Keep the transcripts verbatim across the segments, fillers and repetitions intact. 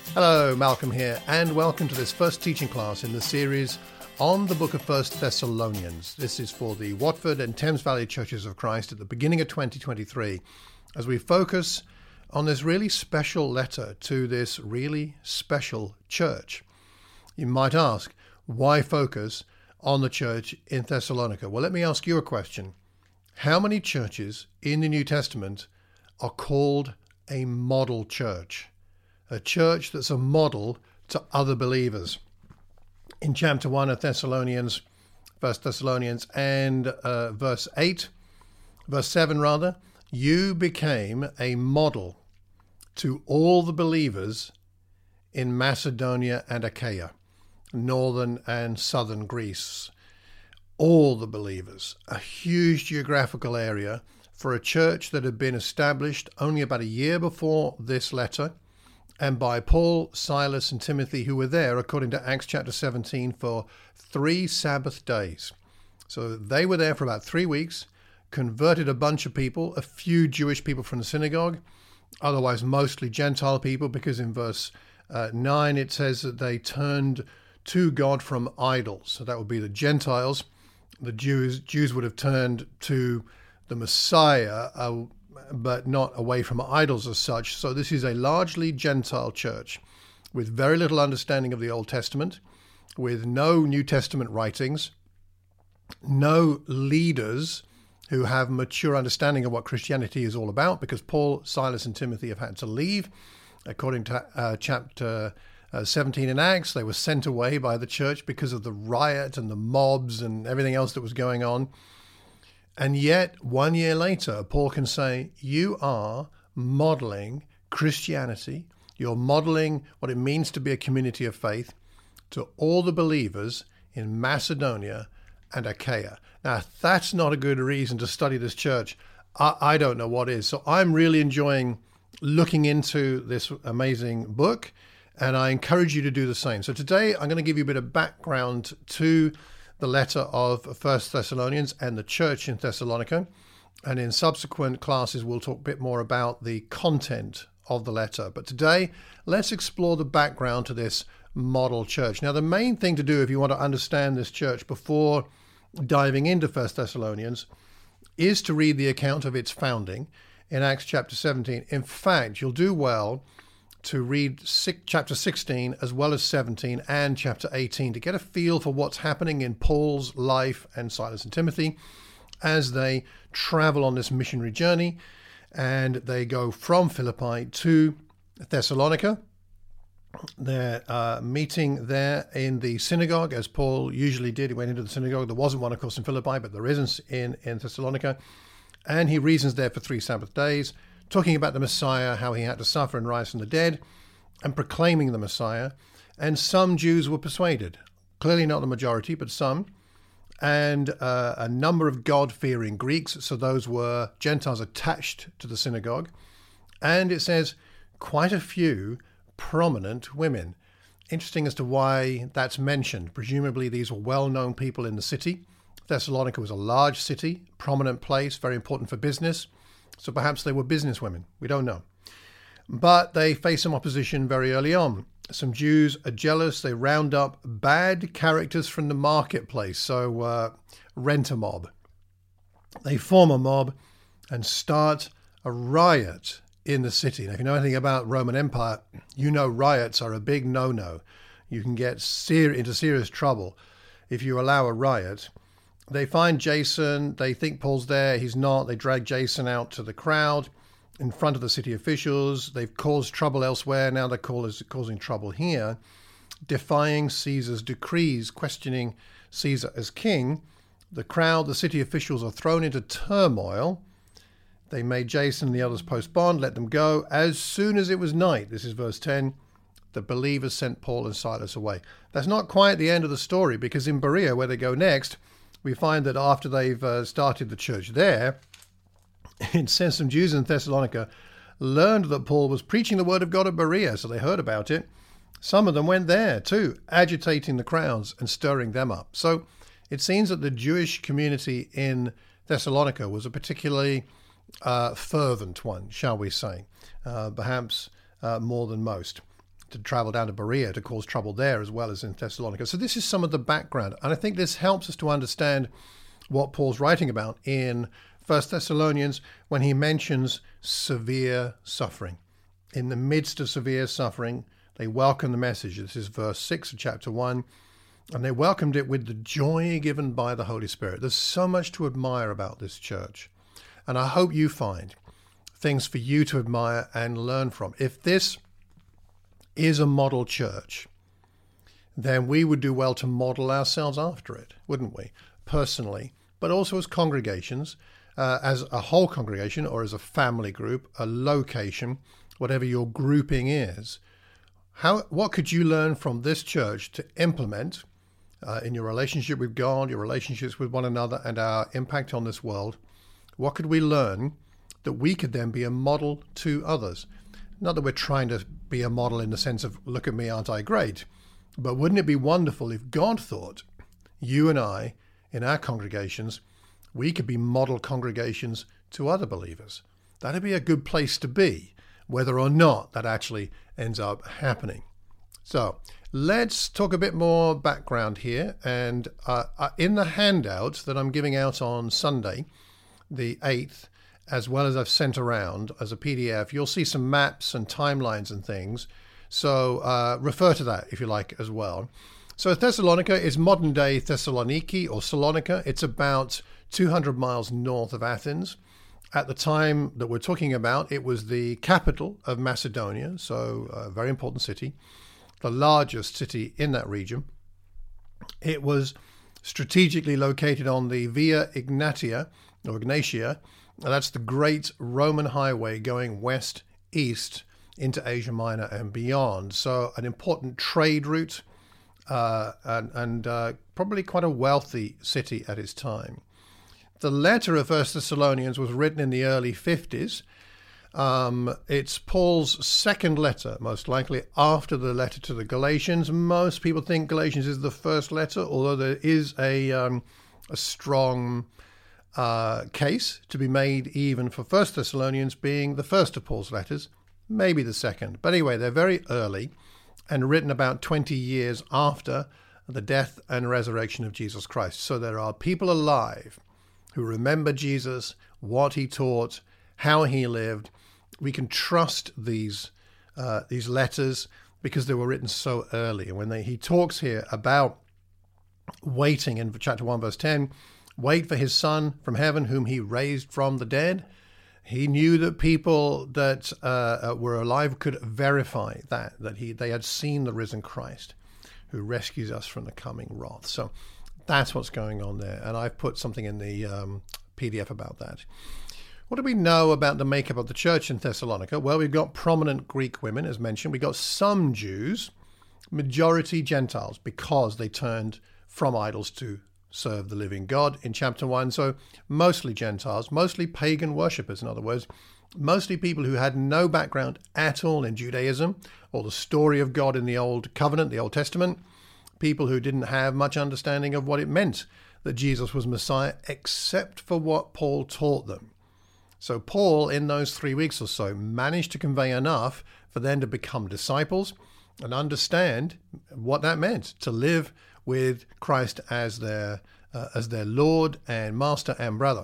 Hello, Malcolm here, and welcome to this first teaching class in the series on the book of First Thessalonians. This is for the Watford and Thames Valley Churches of Christ at the beginning of twenty twenty-three, as we focus on this really special letter to this really special church. You might ask, why focus on the church in Thessalonica? Well, let me ask you a question. How many churches in the New Testament are called a model church? A church that's a model to other believers. In chapter one of Thessalonians, First Thessalonians, and uh, verse eight, verse seven rather, you became a model to all the believers in Macedonia and Achaia, northern and southern Greece. All the believers, a huge geographical area for a church that had been established only about a year before this letter, and by Paul, Silas, and Timothy, who were there, according to Acts chapter seventeen, for three Sabbath days. So they were there for about three weeks, converted a bunch of people, a few Jewish people from the synagogue, otherwise mostly Gentile people, because in verse uh, nine it says that they turned to God from idols. So that would be the Gentiles. The Jews, Jews would have turned to the Messiah, uh, but not away from idols as such. So this is a largely Gentile church with very little understanding of the Old Testament, with no New Testament writings, no leaders who have mature understanding of what Christianity is all about, because Paul, Silas, and Timothy have had to leave. According to uh, chapter uh, seventeen in Acts, they were sent away by the church because of the riot and the mobs and everything else that was going on. And yet, one year later, Paul can say, you are modeling Christianity. You're modeling what it means to be a community of faith to all the believers in Macedonia and Achaia. Now, if that's not a good reason to study this church, I, I don't know what is. So I'm really enjoying looking into this amazing book, and I encourage you to do the same. So today, I'm going to give you a bit of background to the letter of First Thessalonians and the church in Thessalonica. And in subsequent classes, we'll talk a bit more about the content of the letter. But today, let's explore the background to this model church. Now, the main thing to do if you want to understand this church before diving into First Thessalonians is to read the account of its founding in Acts chapter seventeen. In fact, you'll do well to read six, chapter sixteen as well as seventeen and chapter eighteen to get a feel for what's happening in Paul's life and Silas and Timothy as they travel on this missionary journey, and they go from Philippi to Thessalonica. They're uh, meeting there in the synagogue, as Paul usually did. He went into the synagogue. There wasn't one, of course, in Philippi, but there is in, in Thessalonica. And he reasons there for three Sabbath days, talking about the Messiah, how he had to suffer and rise from the dead, and proclaiming the Messiah. And some Jews were persuaded, clearly not the majority, but some, and uh, a number of God-fearing Greeks, so those were Gentiles attached to the synagogue. And it says quite a few prominent women. Interesting as to why that's mentioned. Presumably these were well-known people in the city. Thessalonica was a large city, prominent place, very important for business. So perhaps they were businesswomen. We don't know. But they face some opposition very early on. Some Jews are jealous. They round up bad characters from the marketplace. So uh, rent a mob. They form a mob and start a riot in the city. Now, if you know anything about Roman Empire, you know riots are a big no-no. You can get ser- into serious trouble if you allow a riot. They find Jason. They think Paul's there. He's not. They drag Jason out to the crowd in front of the city officials. They've caused trouble elsewhere. Now they're causing trouble here, defying Caesar's decrees, questioning Caesar as king. The crowd, the city officials are thrown into turmoil. They made Jason and the others post bond, let them go. As soon as it was night, this is verse ten, the believers sent Paul and Silas away. That's not quite the end of the story, because in Berea, where they go next, we find that after they've uh, started the church there, it says some Jews in Thessalonica learned that Paul was preaching the word of God at Berea, so they heard about it. Some of them went there too, agitating the crowds and stirring them up. So it seems that the Jewish community in Thessalonica was a particularly uh, fervent one, shall we say, uh, perhaps uh, more than most. to travel down to Berea to cause trouble there as well as in Thessalonica. So this is some of the background. And I think this helps us to understand what Paul's writing about in First Thessalonians when he mentions severe suffering. In the midst of severe suffering, they welcome the message. This is verse six of chapter one. And they welcomed it with the joy given by the Holy Spirit. There's so much to admire about this church. And I hope you find things for you to admire and learn from. If this is a model church, then we would do well to model ourselves after it, wouldn't we? Personally, but also as congregations, uh, as a whole congregation or as a family group, a location, whatever your grouping is. How, what could you learn from this church to implement uh, in your relationship with God, your relationships with one another, and our impact on this world? What could we learn that we could then be a model to others? Not that we're trying to be a model in the sense of, look at me, aren't I great? But wouldn't it be wonderful if God thought you and I, in our congregations, we could be model congregations to other believers? That'd be a good place to be, whether or not that actually ends up happening. So let's talk a bit more background here. And uh, in the handout that I'm giving out on Sunday, the eighth, as well as I've sent around as a P D F, you'll see some maps and timelines and things. So uh, refer to that if you like as well. So Thessalonica is modern day Thessaloniki or Salonika. It's about two hundred miles north of Athens. At the time that we're talking about, it was the capital of Macedonia, so a very important city, the largest city in that region. It was strategically located on the Via Ignatia, or Ignatia, and that's the great Roman highway going west-east into Asia Minor and beyond. So an important trade route uh, and, and uh, probably quite a wealthy city at its time. The letter of First Thessalonians was written in the early fifties. Um, it's Paul's second letter, most likely after the letter to the Galatians. Most people think Galatians is the first letter, although there is a, um, a strong uh, case to be made even for First Thessalonians being the first of Paul's letters, maybe the second. But anyway, they're very early and written about twenty years after the death and resurrection of Jesus Christ. So there are people alive who remember Jesus, what he taught, how he lived. We can trust these uh, these letters because they were written so early. And when they, he talks here about waiting in chapter one, verse ten, wait for his Son from heaven, whom he raised from the dead. He knew that people that uh, were alive could verify that, that he they had seen the risen Christ who rescues us from the coming wrath. So that's what's going on there. And I've put something in the um, P D F about that. What do we know about the makeup of the church in Thessalonica? Well, we've got prominent Greek women, as mentioned. We've got some Jews, majority Gentiles, because they turned from idols to serve the living God in chapter one. So mostly Gentiles, mostly pagan worshippers, in other words, mostly people who had no background at all in Judaism or the story of God in the Old Covenant, the Old Testament, people who didn't have much understanding of what it meant that Jesus was Messiah, except for what Paul taught them. So Paul, in those three weeks or so, managed to convey enough for them to become disciples and understand what that meant, to live with Christ as their uh, as their Lord and Master and brother.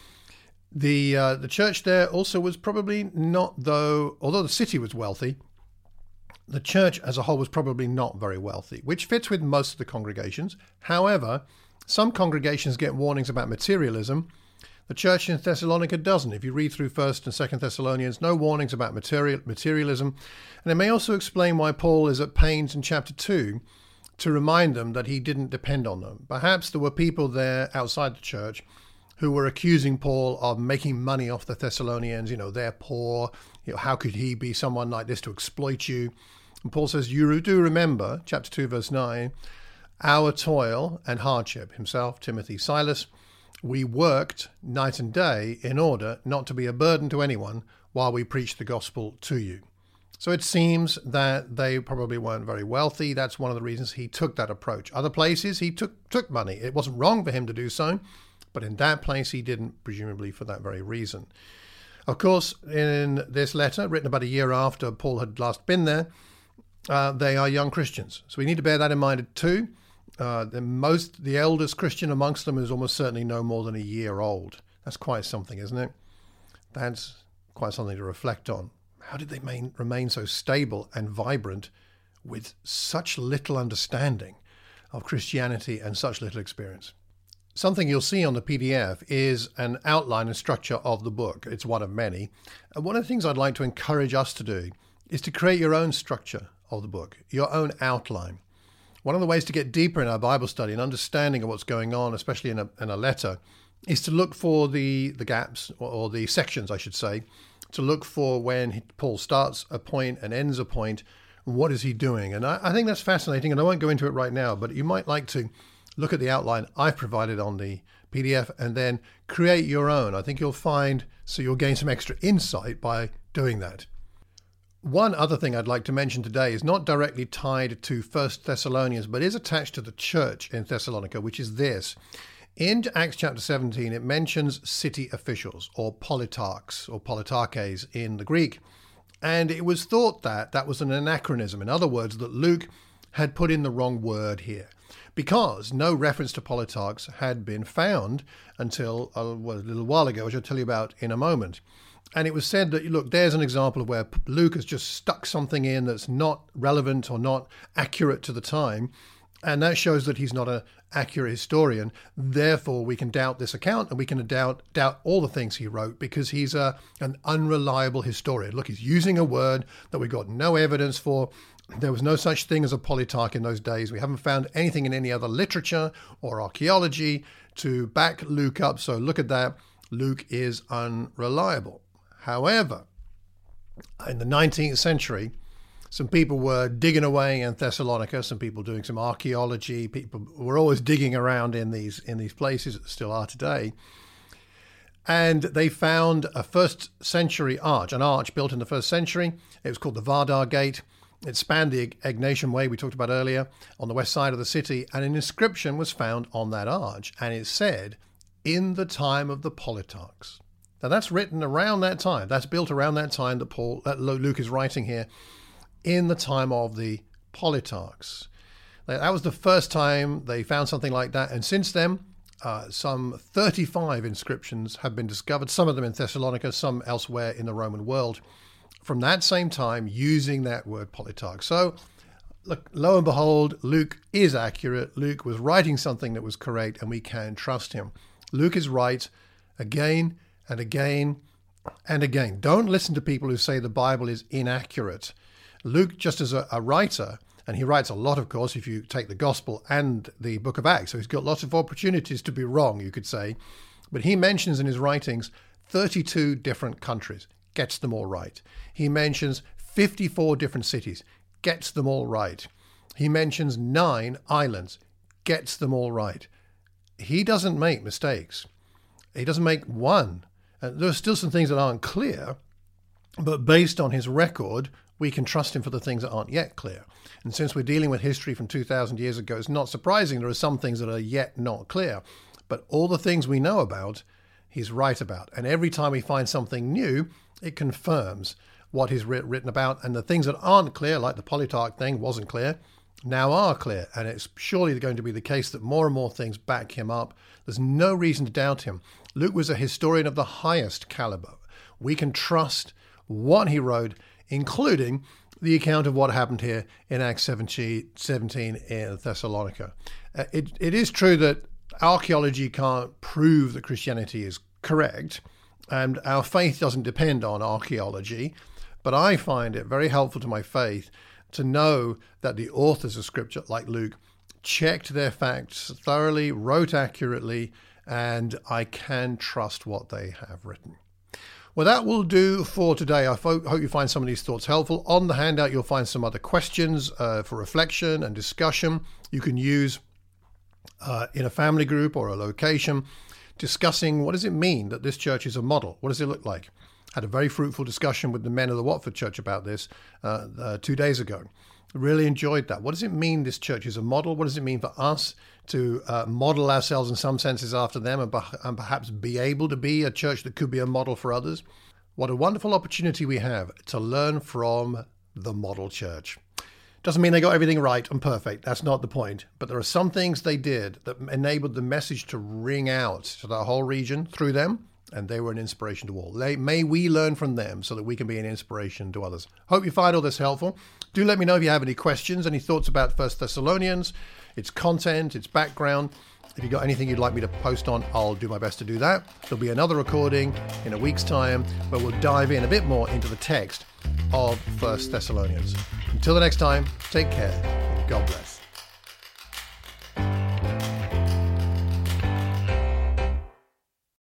The uh, the church there also was probably not, though, although the city was wealthy, the church as a whole was probably not very wealthy, which fits with most of the congregations. However, some congregations get warnings about materialism. The church in Thessalonica doesn't. If you read through First and Second Thessalonians, no warnings about material, materialism. And it may also explain why Paul is at pains in chapter two to remind them that he didn't depend on them. Perhaps there were people there outside the church who were accusing Paul of making money off the Thessalonians. You know, they're poor. You know, how could he be someone like this to exploit you? And Paul says, you do remember, chapter two, verse nine, our toil and hardship, himself, Timothy, Silas, we worked night and day in order not to be a burden to anyone while we preached the gospel to you. So it seems that they probably weren't very wealthy. That's one of the reasons he took that approach. Other places he took took money. It wasn't wrong for him to do so, but in that place he didn't, presumably for that very reason. Of course, in this letter, written about a year after Paul had last been there, uh, they are young Christians. So we need to bear that in mind too. Uh, the most, the eldest Christian amongst them is almost certainly no more than a year old. That's quite something, isn't it? That's quite something to reflect on. How did they main, remain so stable and vibrant with such little understanding of Christianity and such little experience? Something you'll see on the P D F is an outline and structure of the book. It's one of many. And one of the things I'd like to encourage us to do is to create your own structure of the book, your own outline. One of the ways to get deeper in our Bible study and understanding of what's going on, especially in a, in a letter, is to look for the, the gaps, or, or the sections, I should say, to look for when he, Paul starts a point and ends a point. What is he doing? And I, I think that's fascinating, and I won't go into it right now, but you might like to look at the outline I've provided on the P D F and then create your own. I think you'll find, so you'll gain some extra insight by doing that. One other thing I'd like to mention today is not directly tied to First Thessalonians, but is attached to the church in Thessalonica, which is this. In Acts chapter seventeen, it mentions city officials, or politarchs, or politarches in the Greek. And it was thought that that was an anachronism. In other words, that Luke had put in the wrong word here, because no reference to politarchs had been found until a, well, a little while ago, which I'll tell you about in a moment. And it was said that, look, there's an example of where Luke has just stuck something in that's not relevant or not accurate to the time. And that shows that he's not an accurate historian. Therefore, we can doubt this account, and we can doubt doubt all the things he wrote, because he's a, an unreliable historian. Look, he's using a word that we've got no evidence for. There was no such thing as a politarch in those days. We haven't found anything in any other literature or archaeology to back Luke up. So look at that. Luke is unreliable. However, in the nineteenth century, some people were digging away in Thessalonica, some people doing some archaeology. People were always digging around in these in these places that still are today. And they found a first century arch, an arch built in the first century. It was called the Vardar Gate. It spanned the Egnatian Way we talked about earlier on the west side of the city. And an inscription was found on that arch. And it said, "In the time of the politarchs." Now that's written around that time. That's built around that time that Paul, that Luke is writing here. In the time of the politarchs. That was the first time they found something like that. And since then, uh, some thirty-five inscriptions have been discovered, some of them in Thessalonica, some elsewhere in the Roman world, from that same time using that word politarch. So, look, lo and behold, Luke is accurate. Luke was writing something that was correct, and we can trust him. Luke is right again and again and again. Don't listen to people who say the Bible is inaccurate. Luke, just as a, a writer, and he writes a lot, of course, if you take the Gospel and the book of Acts, so he's got lots of opportunities to be wrong, you could say, but he mentions in his writings thirty-two different countries, gets them all right. He mentions fifty-four different cities, gets them all right. He mentions nine islands, gets them all right. He doesn't make mistakes. He doesn't make one. Uh, there are still some things that aren't clear, but based on his record, we can trust him for the things that aren't yet clear. And since we're dealing with history from two thousand years ago, it's not surprising there are some things that are yet not clear. But all the things we know about, he's right about. And every time we find something new, it confirms what he's writ- written about. And the things that aren't clear, like the politarch thing wasn't clear, now are clear. And it's surely going to be the case that more and more things back him up. There's no reason to doubt him. Luke was a historian of the highest caliber. We can trust what he wrote, including the account of what happened here in Acts seventeen in Thessalonica. Uh, it, it is true that archaeology can't prove that Christianity is correct, and our faith doesn't depend on archaeology, but I find it very helpful to my faith to know that the authors of Scripture, like Luke, checked their facts thoroughly, wrote accurately, and I can trust what they have written. Well, that will do for today. I hope you find some of these thoughts helpful. On the handout, you'll find some other questions uh, for reflection and discussion you can use uh, in a family group or a location, discussing what does it mean that this church is a model? What does it look like? I had a very fruitful discussion with the men of the Watford Church about this uh, uh, two days ago. Really enjoyed that. What does it mean this church is a model? What does it mean for us to uh, model ourselves in some senses after them and, and perhaps be able to be a church that could be a model for others? What a wonderful opportunity we have to learn from the model church. Doesn't mean they got everything right and perfect. That's not the point. But there are some things they did that enabled the message to ring out to the whole region through them, and they were an inspiration to all. They, may we learn from them so that we can be an inspiration to others. Hope you find all this helpful. Do let me know if you have any questions, any thoughts about First Thessalonians, its content, its background. If you've got anything you'd like me to post on, I'll do my best to do that. There'll be another recording in a week's time where we'll dive in a bit more into the text of First Thessalonians. Until the next time, take care. God bless.